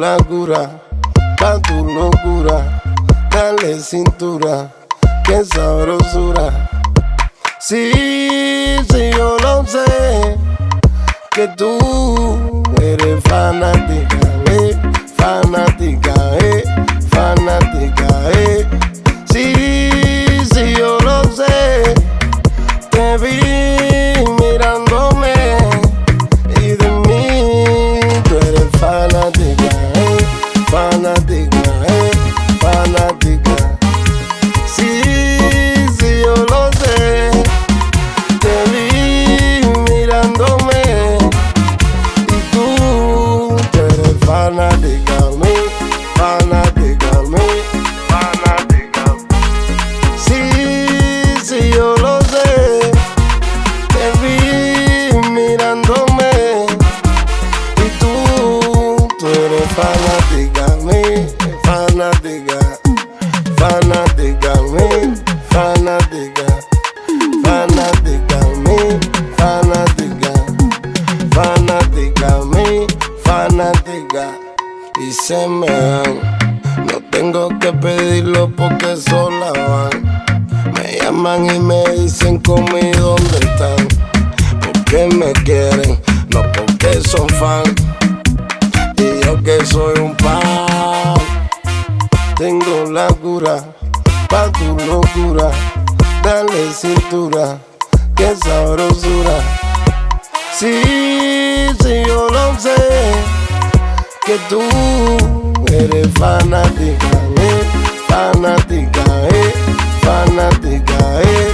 la cura pa' tu locura. Dale cintura, qué sabrosura. Sí, yo lo sé, que tú eres fanática, fanática, fanática, Sí, yo lo sé, te vi mirándome y de mí tú eres fanática, fanática, fanática. Sí, yo lo sé, te vi mirándome y tú eres fanática, fanática, fanática. Sí, yo lo sé, te vi mirándome y tú eres fanática, fanática, fanática, fanática, fanática, fanática, fanática, fanática. Y se me dan, no tengo que pedirlo porque sola van. Me llaman y me dicen conmigo dónde están. Porque me quieren, no porque son fan. Y yo que soy un pan, tengo la cura pa' tu locura. Dale cintura, qué sabrosura. Sí, yo lo sé, que tú eres fanática, fanática, fanática,